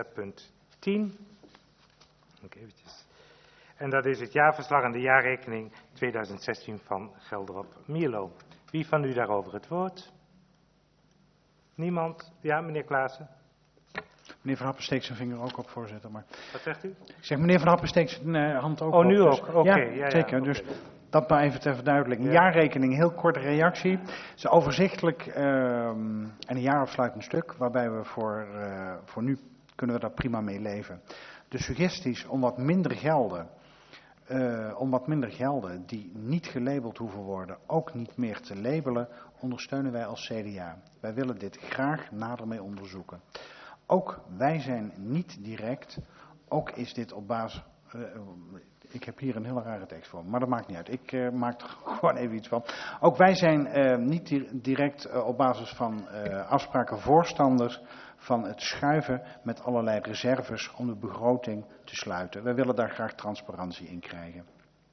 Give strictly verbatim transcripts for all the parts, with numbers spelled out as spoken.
punt tien. Ook eventjes. En dat is het jaarverslag en de jaarrekening tweeduizend zestien van Gelderop Mierlo. Wie van u daarover het woord? Niemand? Ja, meneer Klaassen. Meneer Van Happen steekt zijn vinger ook op, voorzitter. Maar... Wat zegt u? Ik zeg, meneer Van Happen steekt zijn uh, hand ook oh, op. nu dus... ook? Oké. Okay. Ja, ja, zeker. Ja, dus okay. dat maar even ter verduidelijking. Ja. Jaarrekening, heel korte reactie. Het is overzichtelijk uh, en een jaarafsluitend stuk, waarbij we voor, uh, voor nu kunnen we daar prima mee leven. De suggesties om wat minder gelden, uh, om wat minder gelden die niet gelabeld hoeven worden, ook niet meer te labelen, ondersteunen wij als C D A. Wij willen dit graag nader mee onderzoeken. Ook wij zijn niet direct, ook is dit op basis, uh, ik heb hier een hele rare tekst voor, maar dat maakt niet uit. Ik uh, maak er gewoon even iets van. Ook wij zijn uh, niet di direct uh, op basis van uh, afspraken voorstanders van het schuiven met allerlei reserves om de begroting te sluiten. Wij willen daar graag transparantie in krijgen.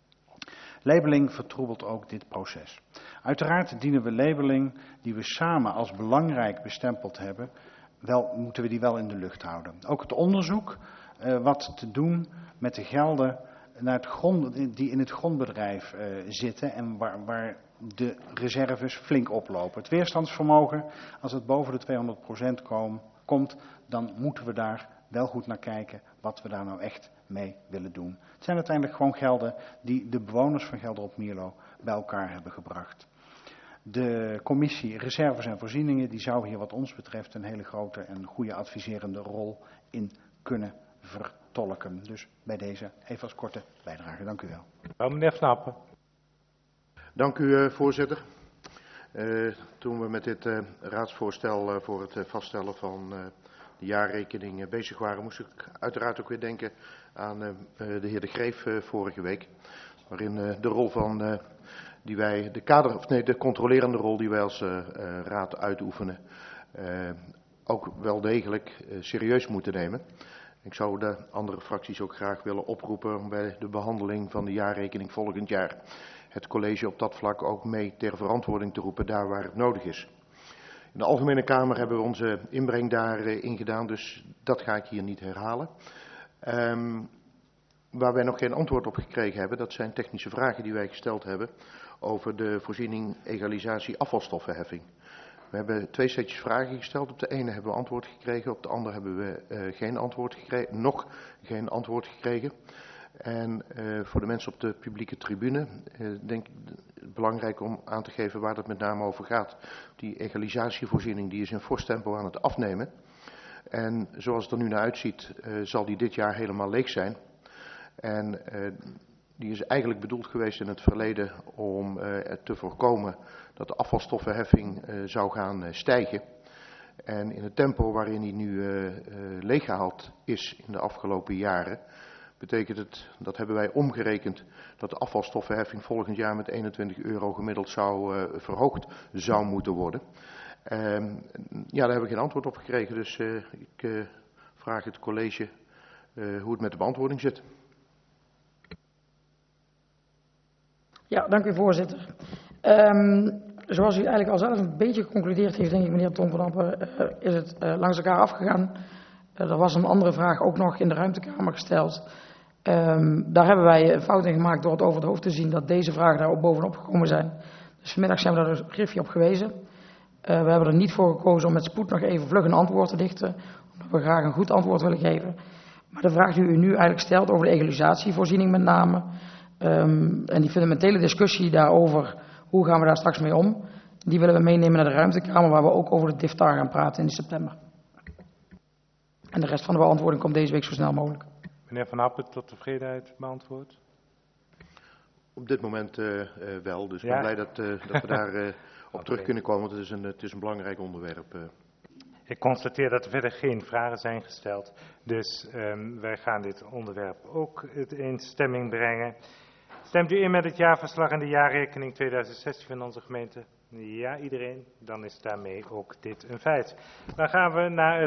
Labeling vertroebelt ook dit proces. Uiteraard dienen we labeling die we samen als belangrijk bestempeld hebben, wel, moeten we die wel in de lucht houden. Ook het onderzoek uh, wat te doen met de gelden naar het grond, die in het grondbedrijf uh, zitten en waar, waar de reserves flink oplopen. Het weerstandsvermogen, als het boven de tweehonderd procent kom, komt, dan moeten we daar wel goed naar kijken wat we daar nou echt mee willen doen. Het zijn uiteindelijk gewoon gelden die de bewoners van Gelderop Mierlo bij elkaar hebben gebracht. De commissie Reserves en Voorzieningen die zou hier wat ons betreft een hele grote en goede adviserende rol in kunnen vertolken. Dus bij deze even als korte bijdrage. Dank u wel. Nou, meneer Van Happen. Dank u, uh, voorzitter. Uh, toen we met dit uh, raadsvoorstel uh, voor het uh, vaststellen van uh, de jaarrekening uh, bezig waren, moest ik uiteraard ook weer denken aan uh, uh, de heer De Greef uh, vorige week. Waarin uh, de rol van uh, die wij, de kader, of nee, de controlerende rol die wij als uh, uh, raad uitoefenen, uh, ook wel degelijk uh, serieus moeten nemen. Ik zou de andere fracties ook graag willen oproepen om bij de behandeling van de jaarrekening volgend jaar het college op dat vlak ook mee ter verantwoording te roepen daar waar het nodig is. In de Algemene Kamer hebben we onze inbreng daarin gedaan, dus dat ga ik hier niet herhalen. Um, waar wij nog geen antwoord op gekregen hebben, dat zijn technische vragen die wij gesteld hebben over de voorziening egalisatie afvalstoffenheffing. We hebben twee setjes vragen gesteld. Op de ene hebben we antwoord gekregen, op de andere hebben we uh, geen antwoord gekregen, nog geen antwoord gekregen. En uh, voor de mensen op de publieke tribune uh, denk ik het belangrijk om aan te geven waar het met name over gaat. Die egalisatievoorziening die is in fors tempo aan het afnemen. En zoals het er nu naar uitziet uh, zal die dit jaar helemaal leeg zijn. En uh, die is eigenlijk bedoeld geweest in het verleden om uh, te voorkomen dat de afvalstoffenheffing uh, zou gaan uh, stijgen. En in het tempo waarin die nu uh, uh, leeggehaald is in de afgelopen jaren, betekent het, dat hebben wij omgerekend, dat de afvalstoffenheffing volgend jaar met eenentwintig euro gemiddeld zou uh, verhoogd zou moeten worden. Uh, ja, daar hebben we geen antwoord op gekregen, dus uh, ik uh, vraag het college uh, hoe het met de beantwoording zit. Ja, dank u voorzitter. Um, zoals u eigenlijk al zelf een beetje geconcludeerd heeft, denk ik, meneer Tom van Happen, uh, is het uh, langs elkaar afgegaan. Uh, er was een andere vraag ook nog in de ruimtekamer gesteld. Um, daar hebben wij een fout in gemaakt door het over het hoofd te zien dat deze vragen daar ook bovenop gekomen zijn. Dus vanmiddag zijn we daar een griffje op gewezen. Uh, we hebben er niet voor gekozen om met spoed nog even vlug een antwoord te dichten, omdat we graag een goed antwoord willen geven. Maar de vraag die u nu eigenlijk stelt over de egalisatievoorziening met name, Um, en die fundamentele discussie daarover, hoe gaan we daar straks mee om, die willen we meenemen naar de ruimtekamer, waar we ook over de D I F T A R gaan praten in september. En de rest van de beantwoording komt deze week zo snel mogelijk. Meneer Van Happen, tot tevredenheid beantwoord? Op dit moment uh, uh, wel, dus ik ja. ben blij dat, uh, dat we daar uh, op okay. terug kunnen komen, want het is een, het is een belangrijk onderwerp. Uh. Ik constateer dat er verder geen vragen zijn gesteld, dus um, wij gaan dit onderwerp ook in stemming brengen. Stemt u in met het jaarverslag en de jaarrekening tweeduizend zestien van onze gemeente? Ja, iedereen. Dan is daarmee ook dit een feit. Dan gaan we naar het